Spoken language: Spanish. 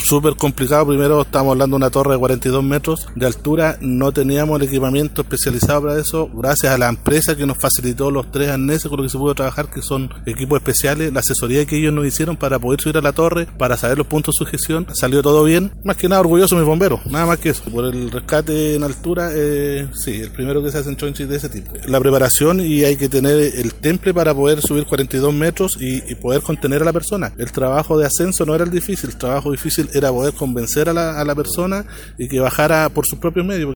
súper complicado. Primero estamos hablando de una torre de 42 metros de altura, no teníamos el equipamiento especializado para eso. Gracias a la empresa que nos facilitó los 3 arneses con los que se pudo trabajar, que son equipos especiales, la asesoría que ellos nos hicieron para poder subir a la torre, para saber los puntos de sujeción, salió todo bien. Más que nada orgulloso mis bomberos, nada más que eso. Por el rescate en altura, sí, el primero que se hace en Chonchi de ese tipo. La preparación, y hay que tener el temple para poder subir 42 metros y poder contener a la persona. El trabajo de ascenso no era el difícil, el trabajo difícil era poder convencer a la persona y que bajara por sus propios medios.